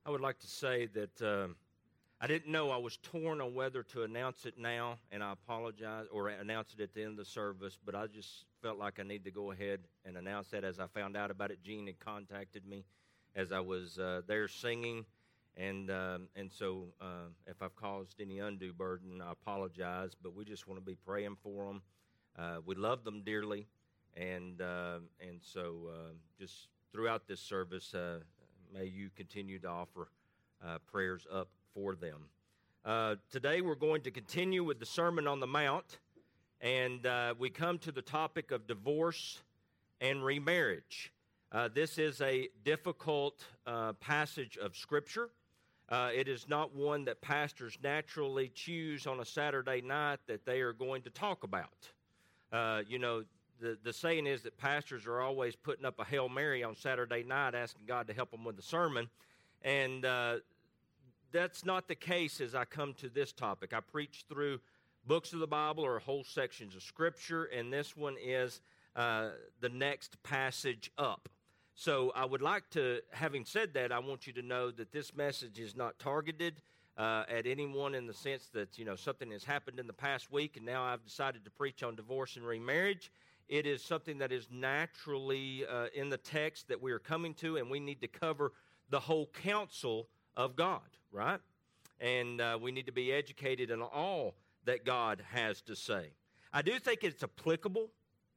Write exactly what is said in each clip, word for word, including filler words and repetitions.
I would like to say that um, I didn't know I was torn on whether to announce it now, and I apologize, or announce it at the end of the service, but I just felt like I needed to go ahead and announce that as I found out about it. Gene had contacted me as I was uh, there singing, and um, and so uh, if I've caused any undue burden, I apologize, but we just want to be praying for them. Uh, we love them dearly, and, uh, and so uh, just throughout this service, uh, may you continue to offer uh, prayers up for them. Uh, today we're going to continue with the Sermon on the Mount, and uh, we come to the topic of divorce and remarriage. Uh, this is a difficult uh, passage of Scripture. Uh, it is not one that pastors naturally choose on a Saturday night that they are going to talk about. Uh, you know, The, the saying is that pastors are always putting up a Hail Mary on Saturday night asking God to help them with the sermon, and uh, that's not the case as I come to this topic. I preach through books of the Bible or whole sections of Scripture, and this one is uh, the next passage up. So I would like to, having said that, I want you to know that this message is not targeted Uh, at anyone in the sense that, you know, something has happened in the past week and now I've decided to preach on divorce and remarriage. It is something that is naturally uh, in the text that we are coming to, and we need to cover the whole counsel of God, right? And uh, we need to be educated in all that God has to say. I do think it's applicable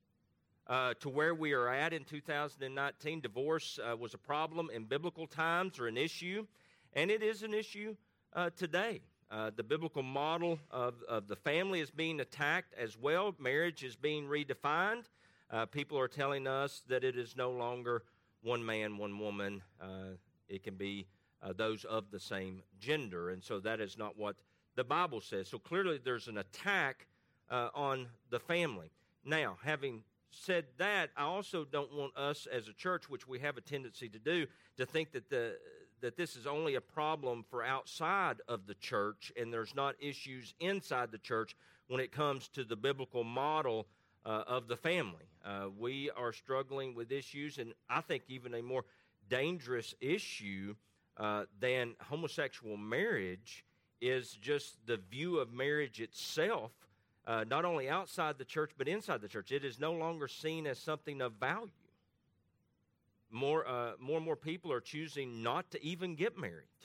uh, to where we are at in two thousand nineteen. Divorce uh, was a problem in biblical times, or an issue, and it is an issue Uh, today. Uh, the biblical model of, of the family is being attacked as well. Marriage is being redefined. Uh, people are telling us that it is no longer one man, one woman. Uh, it can be uh, those of the same gender, and so that is not what the Bible says. So clearly there's an attack uh, on the family. Now, having said that, I also don't want us as a church, which we have a tendency to do, to think that the that this is only a problem for outside of the church and there's not issues inside the church when it comes to the biblical model uh, of the family. Uh, we are struggling with issues, and I think even a more dangerous issue uh, than homosexual marriage is just the view of marriage itself, uh, not only outside the church but inside the church. It is no longer seen as something of value. More, uh, more and more people are choosing not to even get married,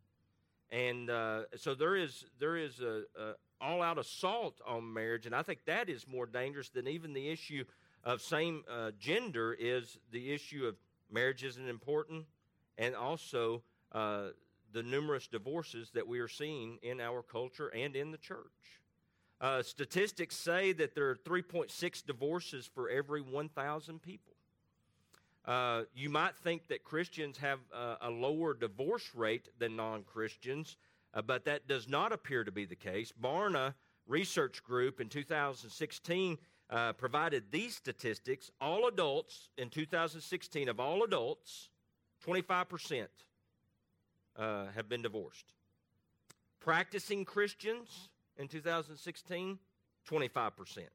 and uh, so there is there is a, a all-out assault on marriage, and I think that is more dangerous than even the issue of same uh, gender. Is the issue of marriage isn't important, and also uh, the numerous divorces that we are seeing in our culture and in the church. Uh, statistics say that there are three point six divorces for every one thousand people. Uh, you might think that Christians have uh, a lower divorce rate than non-Christians, uh, but that does not appear to be the case. Barna Research Group in two thousand sixteen uh, provided these statistics. All adults in two thousand sixteen, of all adults, twenty-five percent uh, have been divorced. Practicing Christians in two thousand sixteen, twenty-five percent.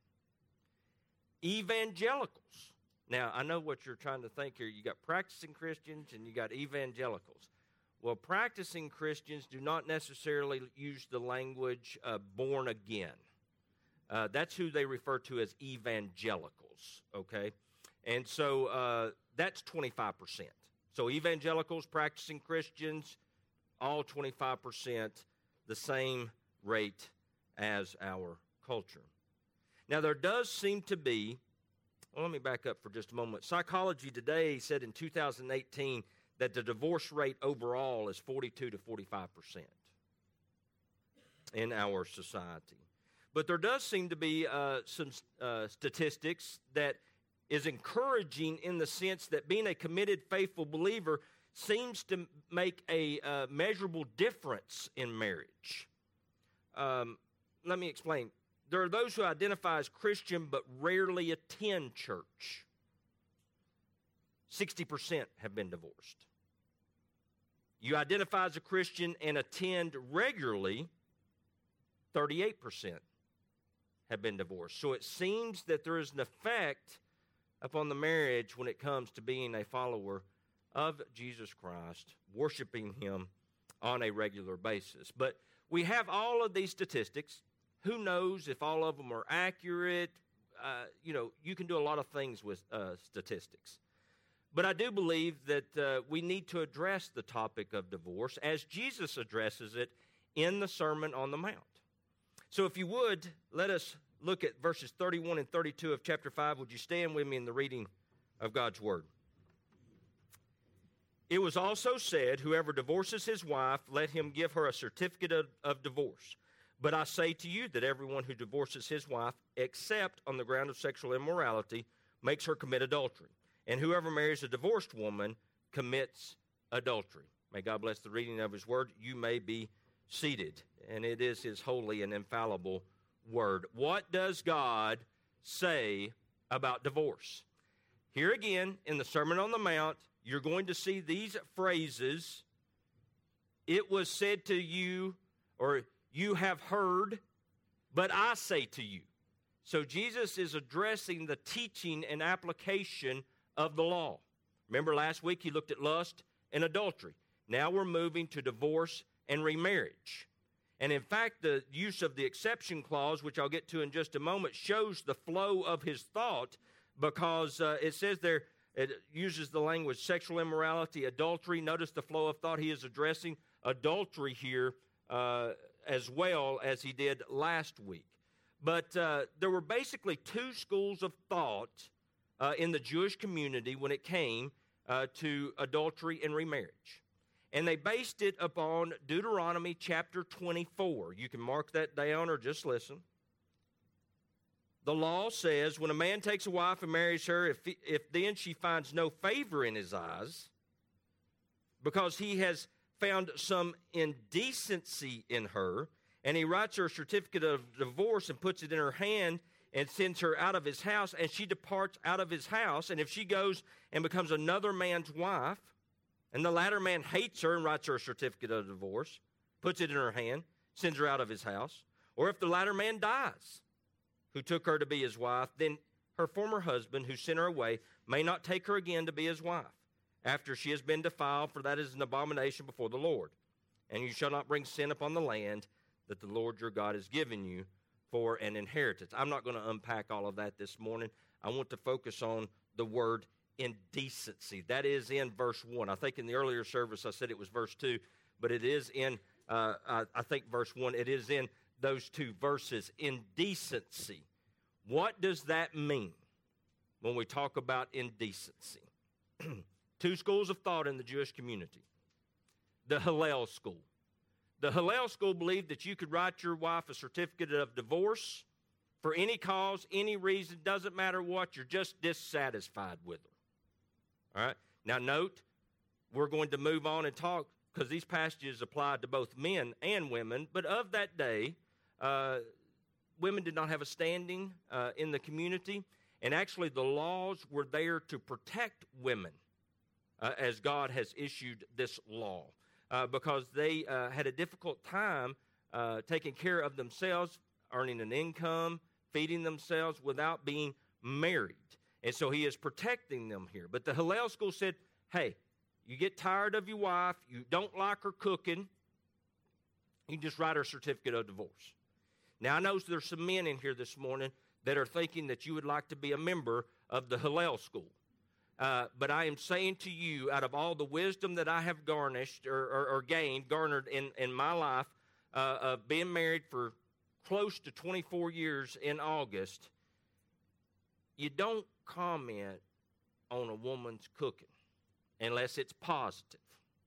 Evangelicals. Now, I know what you're trying to think here. You got practicing Christians and you got evangelicals. Well, practicing Christians do not necessarily use the language uh, born again. Uh, that's who they refer to as evangelicals, okay? And so uh, that's twenty-five percent. So evangelicals, practicing Christians, all twenty-five percent, the same rate as our culture. Now, there does seem to be Well, let me back up for just a moment. Psychology Today said in two thousand eighteen that the divorce rate overall is forty-two to forty-five percent in our society. But there does seem to be uh, some uh, statistics that is encouraging in the sense that being a committed, faithful believer seems to make a uh, measurable difference in marriage. Um, let me explain. There are those who identify as Christian but rarely attend church. sixty percent have been divorced. You identify as a Christian and attend regularly, thirty-eight percent have been divorced. So it seems that there is an effect upon the marriage when it comes to being a follower of Jesus Christ, worshiping him on a regular basis. But we have all of these statistics. Who knows if all of them are accurate? Uh, you know, you can do a lot of things with uh, statistics. But I do believe that uh, we need to address the topic of divorce as Jesus addresses it in the Sermon on the Mount. So if you would, let us look at verses thirty-one and thirty-two of chapter five. Would you stand with me in the reading of God's Word? It was also said, whoever divorces his wife, let him give her a certificate of, of divorce. But I say to you that everyone who divorces his wife, except on the ground of sexual immorality, makes her commit adultery. And whoever marries a divorced woman commits adultery. May God bless the reading of his word. You may be seated. And it is his holy and infallible word. What does God say about divorce? Here again, in the Sermon on the Mount, you're going to see these phrases. It was said to you, or you have heard, but I say to you. So Jesus is addressing the teaching and application of the law. Remember last week he looked at lust and adultery. Now we're moving to divorce and remarriage. And in fact, the use of the exception clause, which I'll get to in just a moment, shows the flow of his thought, because uh, it says there, it uses the language sexual immorality, adultery. Notice the flow of thought. He is addressing adultery here uh, as well as he did last week. But uh, there were basically two schools of thought Uh, in the Jewish community when it came uh, to adultery and remarriage. And they based it upon Deuteronomy chapter twenty-four. You can mark that down or just listen. The law says when a man takes a wife and marries her, if, he, if then she finds no favor in his eyes, because he has found some indecency in her, and he writes her a certificate of divorce and puts it in her hand, and sends her out of his house, and she departs out of his house. And if she goes and becomes another man's wife, and the latter man hates her and writes her a certificate of divorce, puts it in her hand, sends her out of his house, or if the latter man dies, who took her to be his wife, then her former husband, who sent her away, may not take her again to be his wife, after she has been defiled, for that is an abomination before the Lord. And you shall not bring sin upon the land that the Lord your God has given you for an inheritance. I'm not going to unpack all of that this morning. I want to focus on the word indecency. That is in verse one. I think in the earlier service I said it was verse two, but it is in, uh, I, I think, verse one. It is in those two verses, indecency. What does that mean when we talk about indecency? Two schools of thought in the Jewish community. The Hillel school. The Hillel school believed that you could write your wife a certificate of divorce for any cause, any reason, doesn't matter what, you're just dissatisfied with her. All right? Now note, we're going to move on and talk, because these passages applied to both men and women, but of that day, uh, women did not have a standing uh, in the community, and actually the laws were there to protect women uh, as God has issued this law. Uh, because they uh, had a difficult time uh, taking care of themselves, earning an income, feeding themselves without being married. And so he is protecting them here. But the Hillel school said, hey, you get tired of your wife, you don't like her cooking, you just write her a certificate of divorce. Now, I know there's some men in here this morning that are thinking that you would like to be a member of the Hillel school. Uh, but I am saying to you, out of all the wisdom that I have garnished or, or, or gained, garnered in, in my life, uh, of being married for close to twenty-four years in August, you don't comment on a woman's cooking unless it's positive.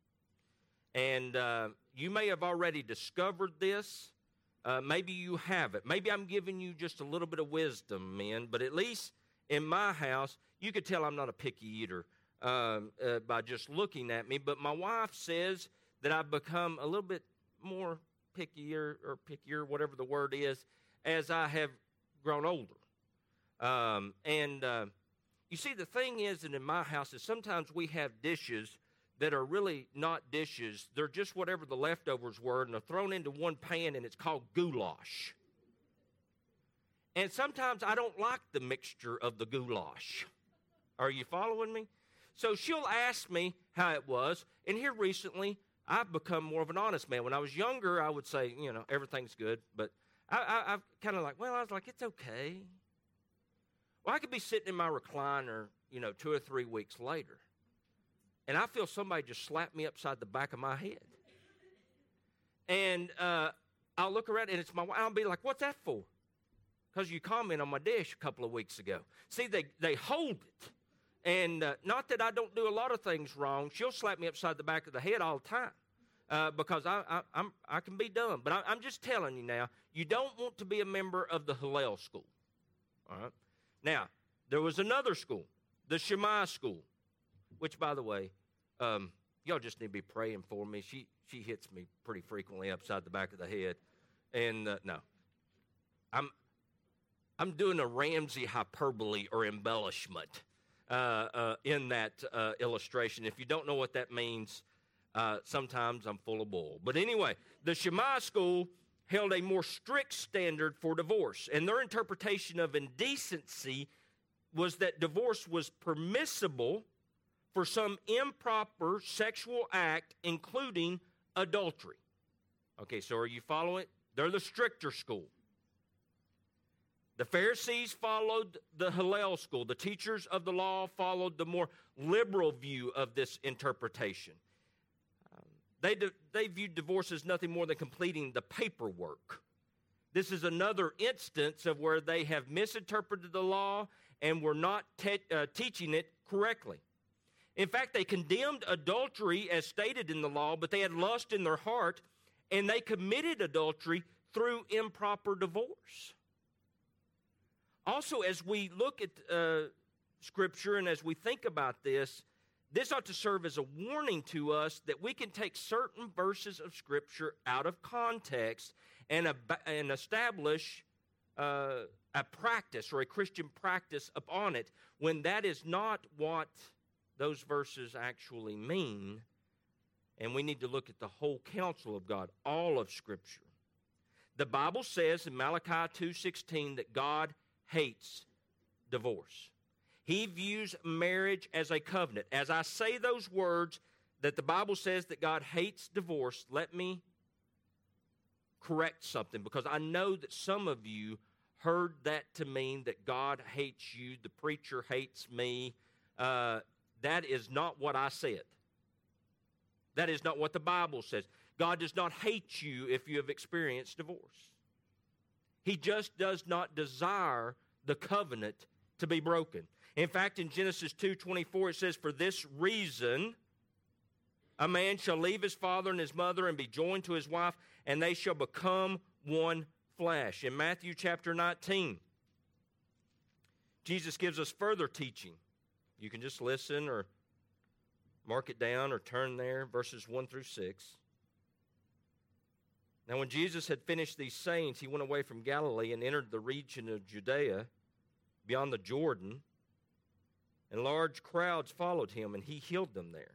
And uh, you may have already discovered this. Uh, maybe you haven't. Maybe I'm giving you just a little bit of wisdom, men, but at least in my house, you could tell I'm not a picky eater um, uh, by just looking at me, but my wife says that I've become a little bit more pickier or pickier, whatever the word is, as I have grown older. Um, and uh, you see, the thing is that in my house is sometimes we have dishes that are really not dishes. They're just whatever the leftovers were, and they're thrown into one pan, and it's called goulash. And sometimes I don't like the mixture of the goulash. Are you following me? So she'll ask me how it was, and here recently, I've become more of an honest man. When I was younger, I would say, you know, everything's good, but I, I, I've kind of like, well, I was like, it's okay. Well, I could be sitting in my recliner, you know, two or three weeks later, and I feel somebody just slap me upside the back of my head. And uh, I'll look around, and it's my wife. I'll be like, what's that for? Because you commented on my dish a couple of weeks ago. See, they, they hold it. And uh, not that I don't do a lot of things wrong. She'll slap me upside the back of the head all the time uh, because I, I, I'm, I can be dumb. But I, I'm just telling you now, you don't want to be a member of the Hillel school. All right? Now, there was another school, the Shammai school, which, by the way, um, y'all just need to be praying for me. She she hits me pretty frequently upside the back of the head. And, uh, no, I'm, I'm doing a Ramsey hyperbole or embellishment. Uh, uh, in that uh, illustration. If you don't know what that means, uh, sometimes I'm full of bull. But anyway, the Shammai school held a more strict standard for divorce, and their interpretation of indecency was that divorce was permissible for some improper sexual act, including adultery. Okay, so are you following? They're the stricter school. The Pharisees followed the Hillel school. The teachers of the law followed the more liberal view of this interpretation. Um, they, de- they viewed divorce as nothing more than completing the paperwork. This is another instance of where they have misinterpreted the law and were not te- uh, teaching it correctly. In fact, they condemned adultery as stated in the law, but they had lust in their heart, and they committed adultery through improper divorce. Also, as we look at uh, Scripture and as we think about this, this ought to serve as a warning to us that we can take certain verses of Scripture out of context and, ab- and establish uh, a practice or a Christian practice upon it when that is not what those verses actually mean. And we need to look at the whole counsel of God, all of Scripture. The Bible says in Malachi two sixteen that God hates divorce. He views marriage as a covenant. As I say those words that the Bible says that God hates divorce, let me correct something, because I know that some of you heard that to mean that God hates you, the preacher hates me. Uh, that is not what I said. That is not what the Bible says. God does not hate you if you have experienced divorce. He just does not desire the covenant to be broken. In fact, in Genesis two twenty-four, it says, "For this reason, a man shall leave his father and his mother and be joined to his wife, and they shall become one flesh." In Matthew chapter nineteen, Jesus gives us further teaching. You can just listen or mark it down or turn there, verses one through six. Now, when Jesus had finished these sayings, he went away from Galilee and entered the region of Judea beyond the Jordan, and large crowds followed him, and he healed them there.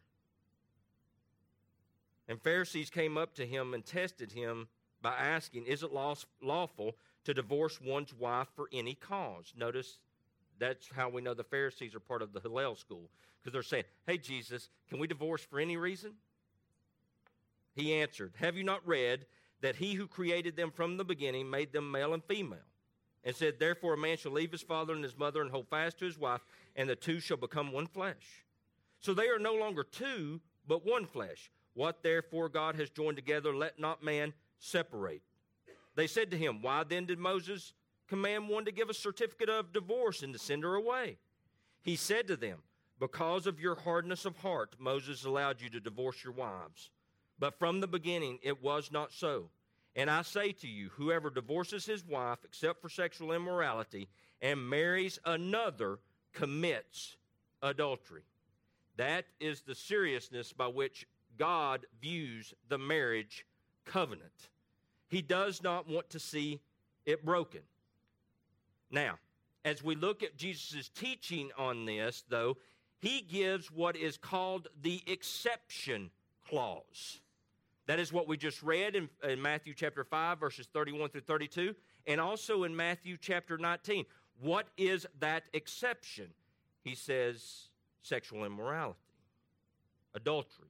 And Pharisees came up to him and tested him by asking, "Is it lawful to divorce one's wife for any cause?" Notice that's how we know the Pharisees are part of the Hillel school, because they're saying, "Hey, Jesus, can we divorce for any reason?" He answered, "Have you not read that he who created them from the beginning made them male and female? And said, therefore a man shall leave his father and his mother and hold fast to his wife, and the two shall become one flesh. So they are no longer two, but one flesh. What therefore God has joined together, let not man separate." They said to him, "Why then did Moses command one to give a certificate of divorce and to send her away?" He said to them, "Because of your hardness of heart, Moses allowed you to divorce your wives. But from the beginning it was not so. And I say to you, whoever divorces his wife except for sexual immorality and marries another commits adultery." That is the seriousness by which God views the marriage covenant. He does not want to see it broken. Now, as we look at Jesus' teaching on this, though, he gives what is called the exception clause. That is what we just read in, in Matthew chapter five, verses thirty-one through thirty-two, and also in Matthew chapter nineteen. What is that exception? He says, sexual immorality, adultery.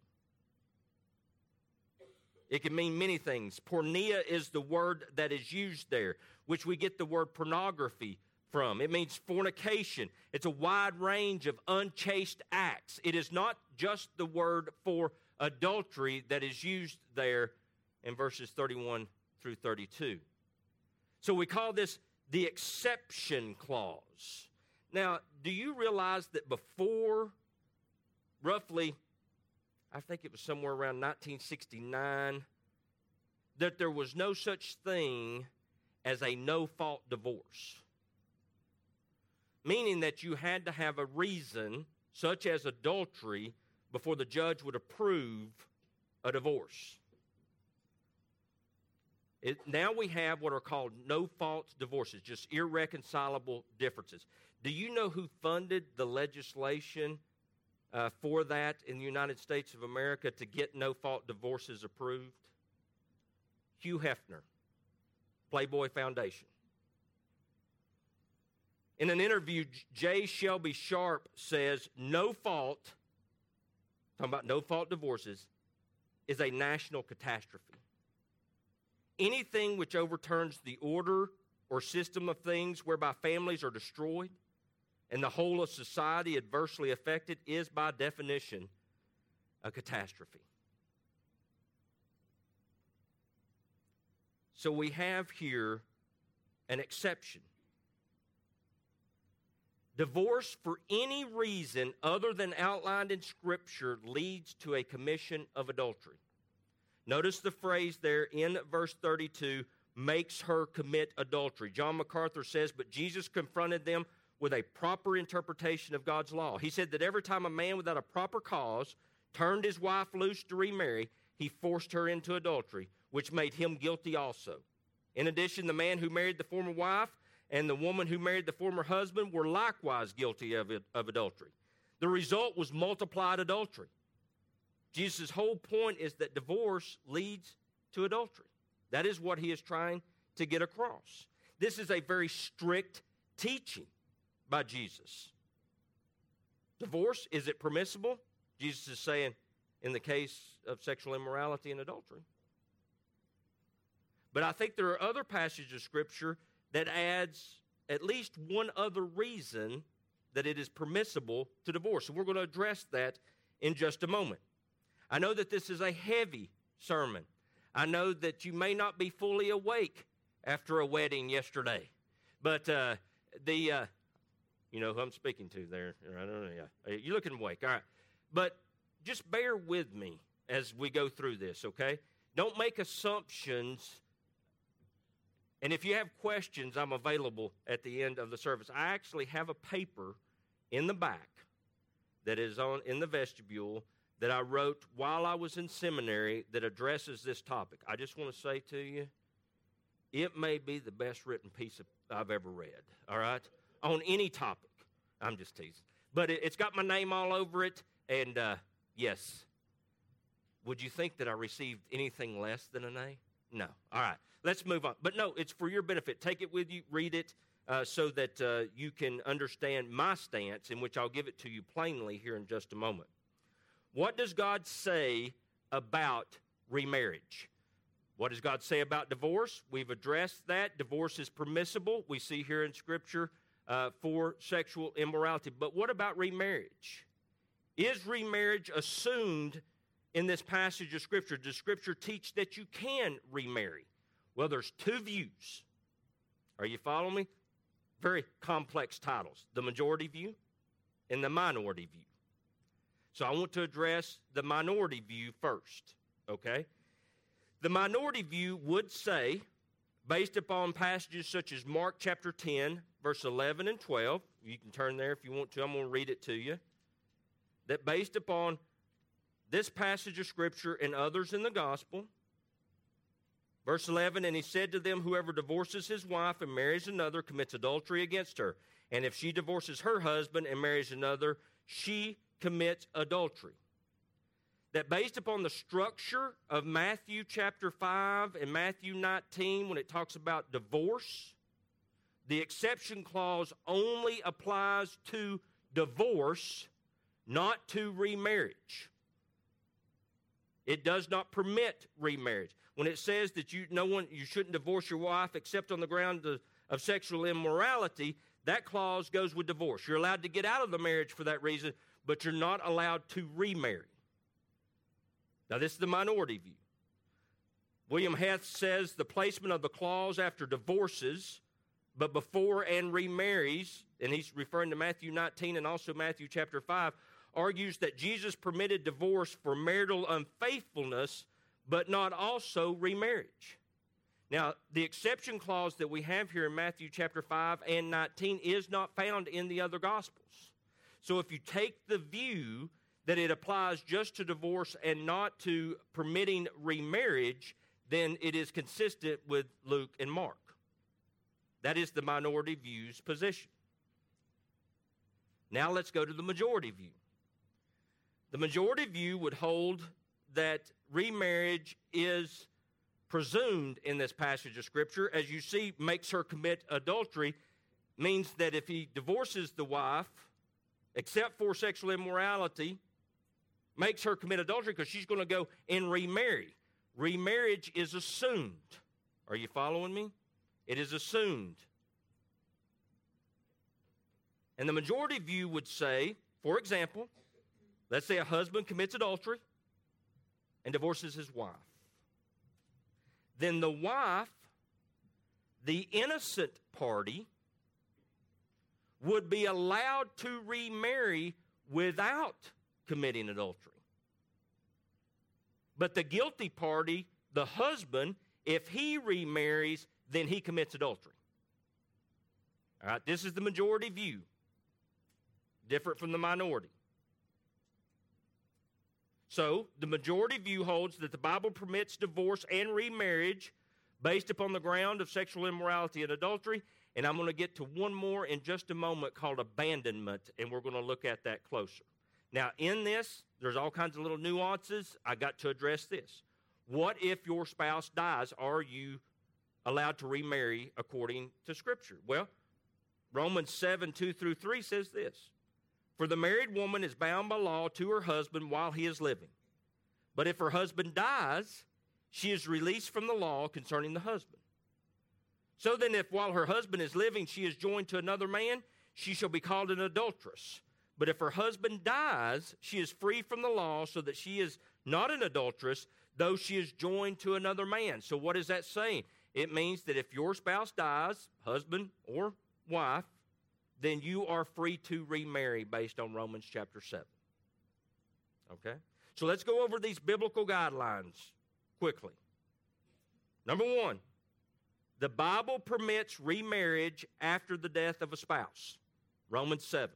It can mean many things. Porneia is the word that is used there, which we get the word pornography from. It means fornication. It's a wide range of unchaste acts. It is not just the word for adultery that is used there in verses thirty-one through thirty-two. So we call this the exception clause. Now, do you realize that before roughly, I think it was somewhere around nineteen sixty-nine, that there was no such thing as a no-fault divorce? Meaning that you had to have a reason, such as adultery, before the judge would approve a divorce. It, now we have what are called no-fault divorces, just irreconcilable differences. Do you know who funded the legislation uh, for that in the United States of America to get no-fault divorces approved? Hugh Hefner, Playboy Foundation. In an interview, J. Shelby Sharp says, no fault, talking about no-fault divorces, is a national catastrophe. Anything which overturns the order or system of things whereby families are destroyed and the whole of society adversely affected is by definition a catastrophe. So we have here an exception. Divorce for any reason other than outlined in Scripture leads to a commission of adultery. Notice the phrase there in verse thirty-two, makes her commit adultery. John MacArthur says, but Jesus confronted them with a proper interpretation of God's law. He said that every time a man without a proper cause turned his wife loose to remarry, he forced her into adultery, which made him guilty also. In addition, the man who married the former wife and the woman who married the former husband were likewise guilty of, it, of adultery. The result was multiplied adultery. Jesus' whole point is that divorce leads to adultery. That is what he is trying to get across. This is a very strict teaching by Jesus. Divorce, is it permissible? Jesus is saying, in the case of sexual immorality and adultery. But I think there are other passages of Scripture that adds at least one other reason that it is permissible to divorce. And we're going to address that in just a moment. I know that this is a heavy sermon. I know that you may not be fully awake after a wedding yesterday. But uh, the, uh, you know who I'm speaking to there. I don't know, yeah. You're looking awake, all right. But just bear with me as we go through this, okay? Don't make assumptions. And if you have questions, I'm available at the end of the service. I actually have a paper in the back that is on in the vestibule that I wrote while I was in seminary that addresses this topic. I just want to say to you, it may be the best written piece of, I've ever read, all right, on any topic. I'm just teasing. But it, it's got my name all over it, and uh, yes, would you think that I received anything less than an A? No. All right, let's move on. But no, it's for your benefit. Take it with you, read it, uh, so that uh, you can understand my stance, in which I'll give it to you plainly here in just a moment. What does God say about remarriage? What does God say about divorce? We've addressed that. Divorce is permissible. We see here in Scripture uh, for sexual immorality. But what about remarriage? Is remarriage assumed in this passage of Scripture? Does Scripture teach that you can remarry? Well, there's two views. Are you following me? Very complex titles. The majority view and the minority view. So I want to address the minority view first, okay? The minority view would say, based upon passages such as Mark chapter ten, verse eleven and twelve, you can turn there if you want to, I'm going to read it to you, that based upon this passage of Scripture and others in the gospel, verse eleven, and he said to them, whoever divorces his wife and marries another commits adultery against her. And if she divorces her husband and marries another, she commits adultery. That based upon the structure of Matthew chapter five and Matthew nineteen, when it talks about divorce, the exception clause only applies to divorce, not to remarriage. It does not permit remarriage. When it says that you no one you shouldn't divorce your wife except on the ground of, of sexual immorality, that clause goes with divorce. You're allowed to get out of the marriage for that reason, but you're not allowed to remarry. Now, this is the minority view. William Heth says the placement of the clause after divorces, but before and remarries, and he's referring to Matthew nineteen and also Matthew chapter five, argues that Jesus permitted divorce for marital unfaithfulness, but not also remarriage. Now, the exception clause that we have here in Matthew chapter five and nineteen is not found in the other Gospels. So if you take the view that it applies just to divorce and not to permitting remarriage, then it is consistent with Luke and Mark. That is the minority view's position. Now let's go to the majority view. The majority view would hold that remarriage is presumed in this passage of Scripture. As you see, makes her commit adultery, means that if he divorces the wife, except for sexual immorality, makes her commit adultery because she's going to go and remarry. Remarriage is assumed. Are you following me? It is assumed. And the majority view would say, for example, let's say a husband commits adultery and divorces his wife. Then the wife, the innocent party, would be allowed to remarry without committing adultery. But the guilty party, the husband, if he remarries, then he commits adultery. All right, this is the majority view, different from the minority. So, the majority view holds that the Bible permits divorce and remarriage based upon the ground of sexual immorality and adultery. And I'm going to get to one more in just a moment called abandonment, and we're going to look at that closer. Now, in this, there's all kinds of little nuances. I got to address this. What if your spouse dies? Are you allowed to remarry according to Scripture? Well, Romans seven, two through three says this. For the married woman is bound by law to her husband while he is living. But if her husband dies, she is released from the law concerning the husband. So then if while her husband is living she is joined to another man, she shall be called an adulteress. But if her husband dies, she is free from the law so that she is not an adulteress, though she is joined to another man. So what is that saying? It means that if your spouse dies, husband or wife, then you are free to remarry based on Romans chapter seven. Okay? So let's go over these biblical guidelines quickly. Number one, the Bible permits remarriage after the death of a spouse. Romans seven.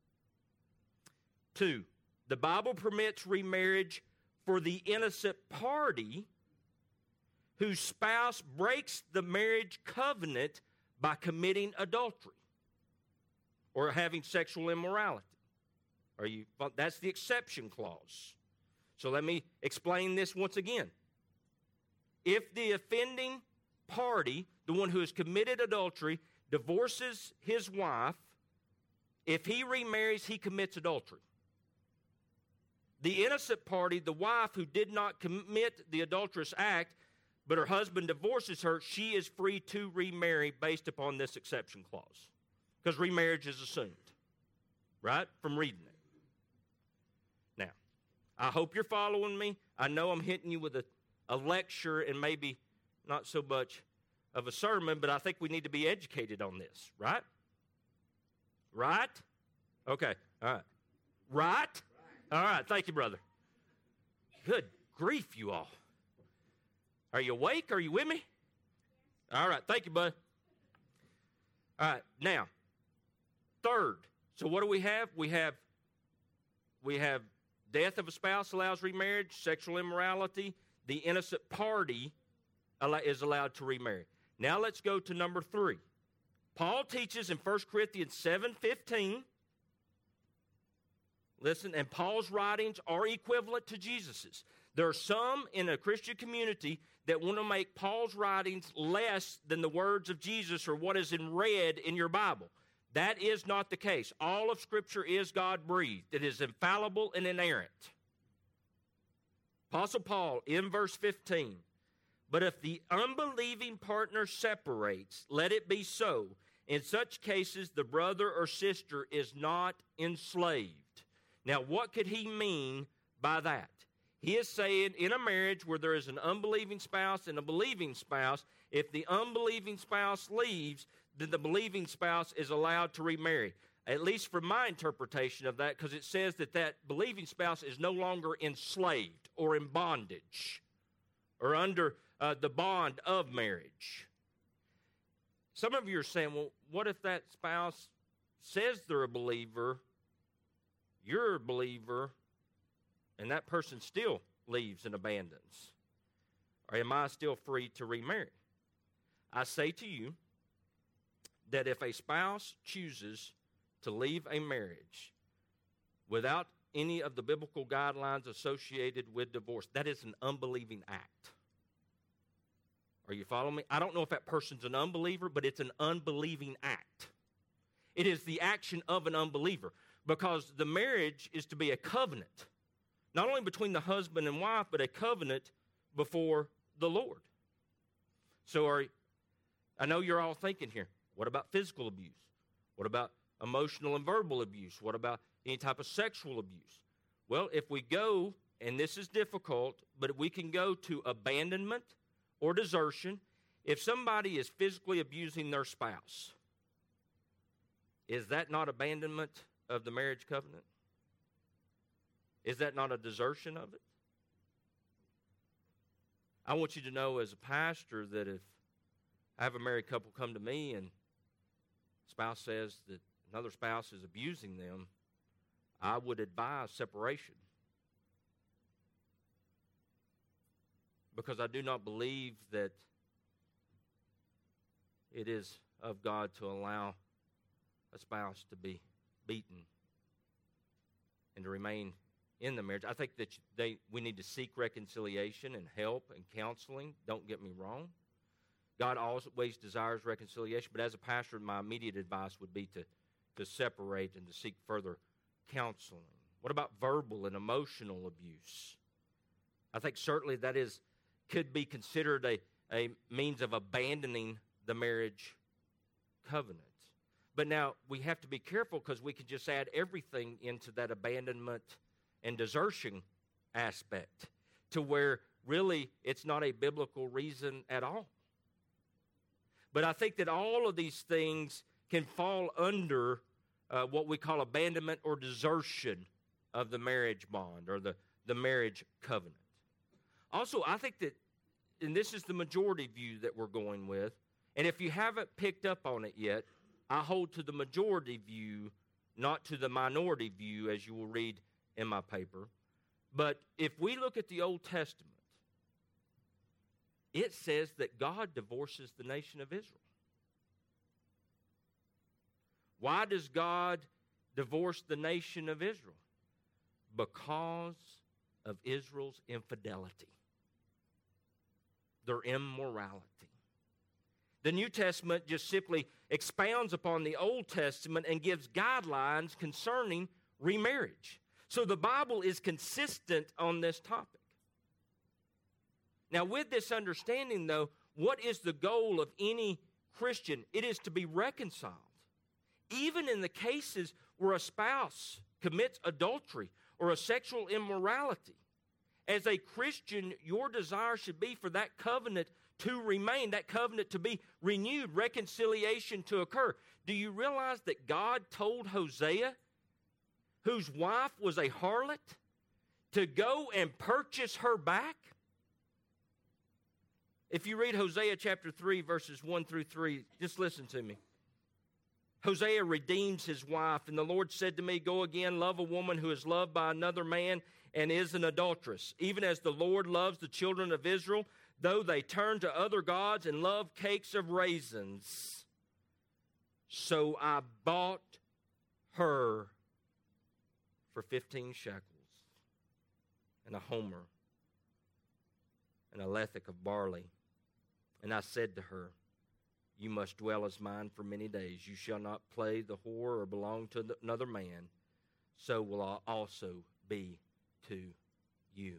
Two, the Bible permits remarriage for the innocent party whose spouse breaks the marriage covenant by committing adultery or having sexual immorality. Are you? Well, that's the exception clause. So let me explain this once again. If the offending party, the one who has committed adultery, divorces his wife, if he remarries, he commits adultery. The innocent party, the wife who did not commit the adulterous act, but her husband divorces her, she is free to remarry based upon this exception clause. Because remarriage is assumed, right, from reading it. Now, I hope you're following me. I know I'm hitting you with a, a lecture and maybe not so much of a sermon, but I think we need to be educated on this, right? Right? Okay, all right. Right? All right, thank you, brother. Good grief, you all. Are you awake? Are you with me? All right, thank you, bud. All right, now, third. So what do we have? We have we have death of a spouse allows remarriage, sexual immorality. The innocent party is allowed to remarry. Now let's go to number three. Paul teaches in First Corinthians seven fifteen. Listen, and Paul's writings are equivalent to Jesus's. There are some in a Christian community that want to make Paul's writings less than the words of Jesus or what is in red in your Bible. That is not the case. All of Scripture is God-breathed. It is infallible and inerrant. Apostle Paul, in verse fifteen, but if the unbelieving partner separates, let it be so. In such cases, the brother or sister is not enslaved. Now, what could he mean by that? He is saying in a marriage where there is an unbelieving spouse and a believing spouse, if the unbelieving spouse leaves, then the believing spouse is allowed to remarry. At least from my interpretation of that, because it says that that believing spouse is no longer enslaved or in bondage or under uh, the bond of marriage. Some of you are saying, well, what if that spouse says they're a believer, you're a believer, and that person still leaves and abandons? Or am I still free to remarry? I say to you that if a spouse chooses to leave a marriage without any of the biblical guidelines associated with divorce, that is an unbelieving act. Are you following me? I don't know if that person's an unbeliever, but it's an unbelieving act. It is the action of an unbeliever, because the marriage is to be a covenant, not only between the husband and wife, but a covenant before the Lord. So are, I know you're all thinking here, what about physical abuse? What about emotional and verbal abuse? What about any type of sexual abuse? Well, if we go, and this is difficult, but we can go to abandonment or desertion. If somebody is physically abusing their spouse, is that not abandonment of the marriage covenant? Is that not a desertion of it? I want you to know as a pastor that if I have a married couple come to me and spouse says that another spouse is abusing them, I would advise separation. Because I do not believe that it is of God to allow a spouse to be beaten and to remain in the marriage. I think that they we need to seek reconciliation and help and counseling. Don't get me wrong. God always desires reconciliation, but as a pastor, my immediate advice would be to, to separate and to seek further counseling. What about verbal and emotional abuse? I think certainly that is could be considered a, a means of abandoning the marriage covenant. But now we have to be careful, because we can just add everything into that abandonment and desertion aspect to where really it's not a biblical reason at all. But I think that all of these things can fall under uh, what we call abandonment or desertion of the marriage bond or the, the marriage covenant. Also, I think that, and this is the majority view that we're going with, and if you haven't picked up on it yet, I hold to the majority view, not to the minority view, as you will read in my paper. But if we look at the Old Testament, it says that God divorces the nation of Israel. Why does God divorce the nation of Israel? Because of Israel's infidelity, their immorality. The New Testament just simply expounds upon the Old Testament and gives guidelines concerning remarriage. So the Bible is consistent on this topic. Now, with this understanding, though, what is the goal of any Christian? It is to be reconciled. Even in the cases where a spouse commits adultery or a sexual immorality, as a Christian, your desire should be for that covenant to remain, that covenant to be renewed, reconciliation to occur. Do you realize that God told Hosea, whose wife was a harlot, to go and purchase her back? If you read Hosea chapter three, verses one through three, just listen to me. Hosea redeems his wife, and the Lord said to me, "Go again, love a woman who is loved by another man and is an adulteress, even as the Lord loves the children of Israel, though they turn to other gods and love cakes of raisins. So I bought her for fifteen shekels, and a homer, and a lethek of barley. And I said to her, you must dwell as mine for many days. You shall not play the whore or belong to another man. So will I also be to you.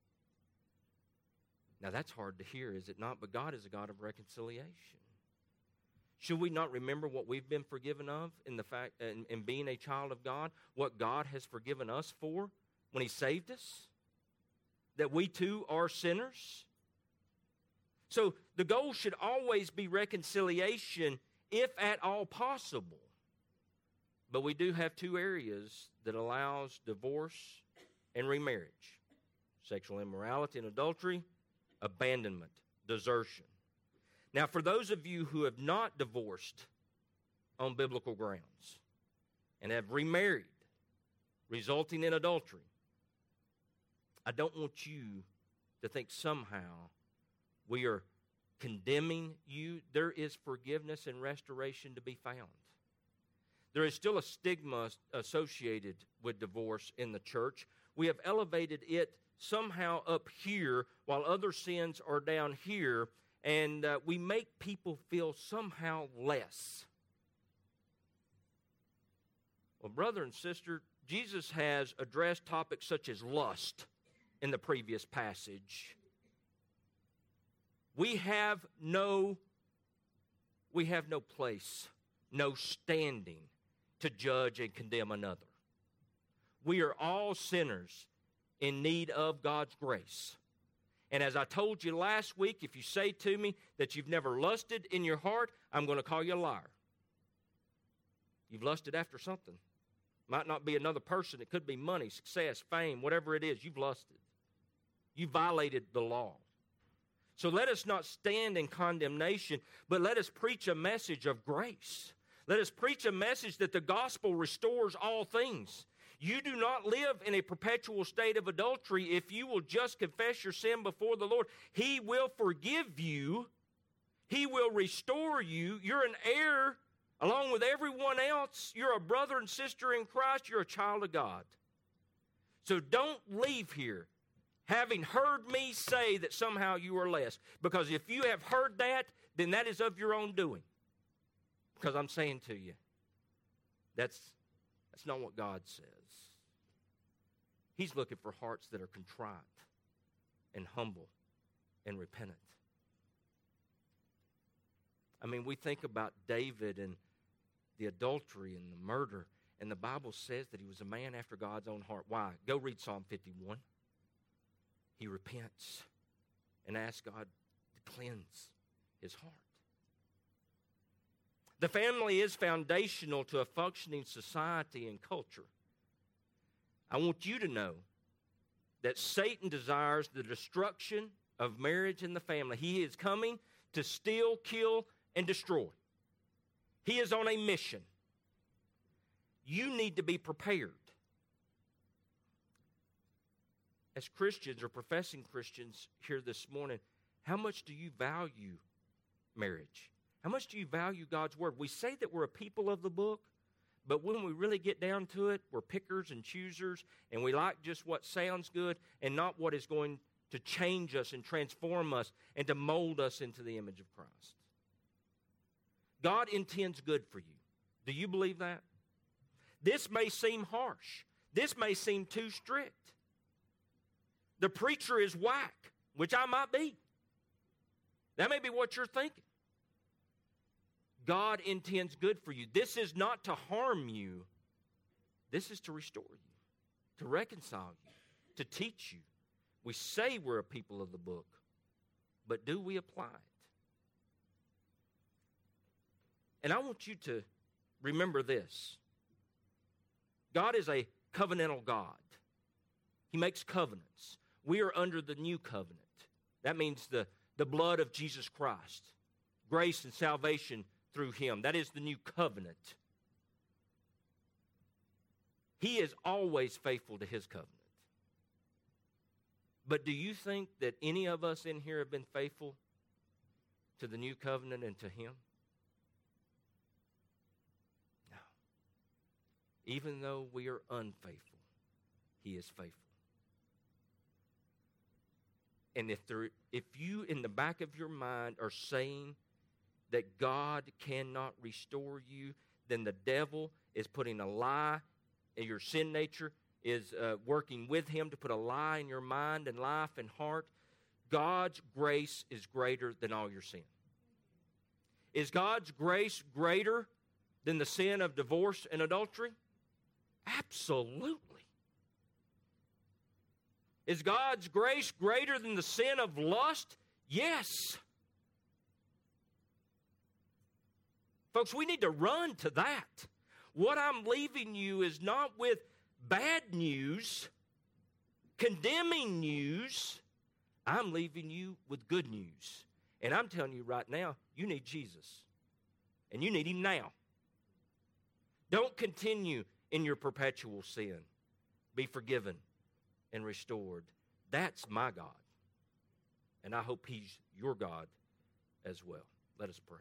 Now that's hard to hear, is it not? But God is a God of reconciliation. Should we not remember what we've been forgiven of in the fact in, in being a child of God? What God has forgiven us for when He saved us? That we too are sinners? So the goal should always be reconciliation, if at all possible. But we do have two areas that allows divorce and remarriage. Sexual immorality and adultery, abandonment, desertion. Now, for those of you who have not divorced on biblical grounds and have remarried, resulting in adultery, I don't want you to think somehow we are condemning you. There is forgiveness and restoration to be found. There is still a stigma associated with divorce in the church. We have elevated it somehow up here while other sins are down here, and uh, we make people feel somehow less. Well, brother and sister, Jesus has addressed topics such as lust in the previous passage. We have no, we have no place, no standing to judge and condemn another. We are all sinners in need of God's grace. And as I told you last week, if you say to me that you've never lusted in your heart, I'm going to call you a liar. You've lusted after something. Might not be another person. It could be money, success, fame, whatever it is. You've lusted. You violated the law. So let us not stand in condemnation, but let us preach a message of grace. Let us preach a message that the gospel restores all things. You do not live in a perpetual state of adultery if you will just confess your sin before the Lord. He will forgive you. He will restore you. You're an heir along with everyone else. You're a brother and sister in Christ. You're a child of God. So don't leave here having heard me say that somehow you are less. Because if you have heard that, then that is of your own doing. Because I'm saying to you, that's, that's not what God says. He's looking for hearts that are contrite and humble and repentant. I mean, we think about David and the adultery and the murder, and the Bible says that he was a man after God's own heart. Why? Go read Psalm fifty-one. He repents and asks God to cleanse his heart. The family is foundational to a functioning society and culture. I want you to know that Satan desires the destruction of marriage and the family. He is coming to steal, kill, and destroy. He is on a mission. You need to be prepared. As Christians or professing Christians here this morning, how much do you value marriage? How much do you value God's Word? We say that we're a people of the book, but when we really get down to it, we're pickers and choosers, and we like just what sounds good and not what is going to change us and transform us and to mold us into the image of Christ. God intends good for you. Do you believe that? This may seem harsh. This may seem too strict. The preacher is whack, which I might be. That may be what you're thinking. God intends good for you. This is not to harm you. This is to restore you, to reconcile you, to teach you. We say we're a people of the book, but do we apply it? And I want you to remember this. God is a covenantal God. He makes covenants. We are under the new covenant. That means the, the blood of Jesus Christ. Grace and salvation through Him. That is the new covenant. He is always faithful to His covenant. But do you think that any of us in here have been faithful to the new covenant and to Him? No. Even though we are unfaithful, He is faithful. And if there, if you in the back of your mind are saying that God cannot restore you, then the devil is putting a lie in your sin nature, is uh, working with him to put a lie in your mind and life and heart. God's grace is greater than all your sin. Is God's grace greater than the sin of divorce and adultery? Absolutely. Is God's grace greater than the sin of lust? Yes. Folks, we need to run to that. What I'm leaving you is not with bad news, condemning news. I'm leaving you with good news. And I'm telling you right now, you need Jesus. And you need Him now. Don't continue in your perpetual sin. Be forgiven and restored. That's my God. And I hope He's your God as well. Let us pray.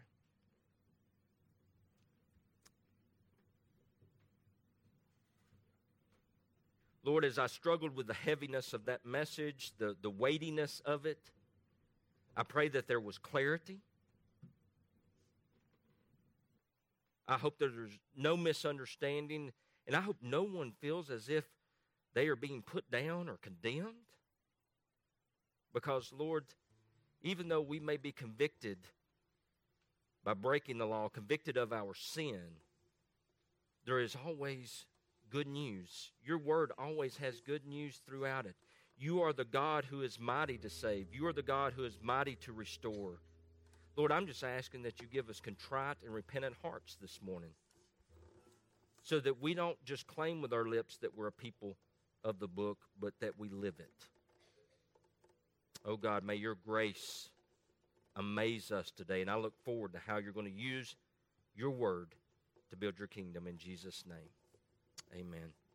Lord, as I struggled with the heaviness of that message, the, the weightiness of it, I pray that there was clarity. I hope that there's no misunderstanding, and I hope no one feels as if they are being put down or condemned. Because, Lord, even though we may be convicted by breaking the law, convicted of our sin, there is always good news. Your word always has good news throughout it. You are the God who is mighty to save. You are the God who is mighty to restore. Lord, I'm just asking that you give us contrite and repentant hearts this morning, so that we don't just claim with our lips that we're a people of the book, but that we live it. Oh God, may your grace amaze us today, and I look forward to how you're going to use your word to build your kingdom in Jesus' name. Amen.